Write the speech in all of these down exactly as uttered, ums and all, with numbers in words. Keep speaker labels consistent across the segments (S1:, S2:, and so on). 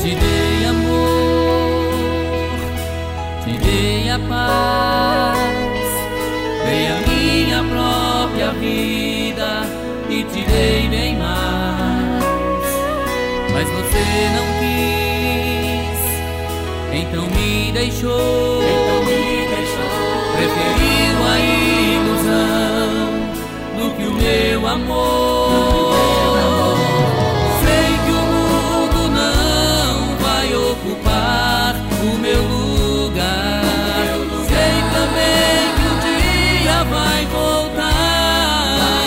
S1: te dei amor, te dei a paz, dei a minha própria vida e te dei bem mais. Mas você não quis, então me deixou,
S2: então me deixou.
S1: Preferiu a ilusão do que o meu amor. Sei que o mundo não vai ocupar o meu lugar. Sei também que um dia vai voltar.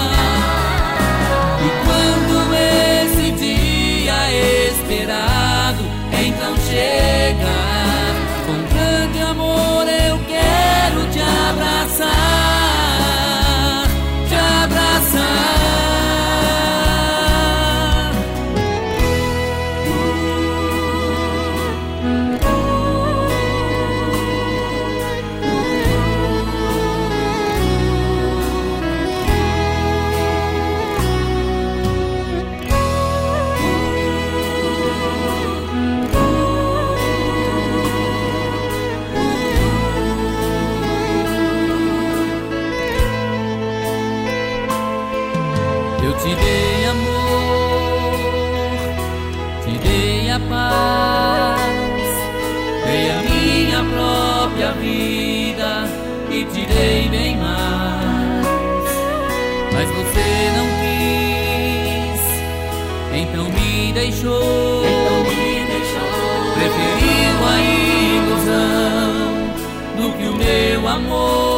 S1: E quando esse dia esperado então chegar, com grande amor eu quero te abraçar, te abraçar. Eu te dei amor, te dei a paz, dei a minha própria vida e te dei bem mais. Mas você não quis, então me deixou,
S2: então me deixou.
S1: Preferiu a ilusão do que o meu amor.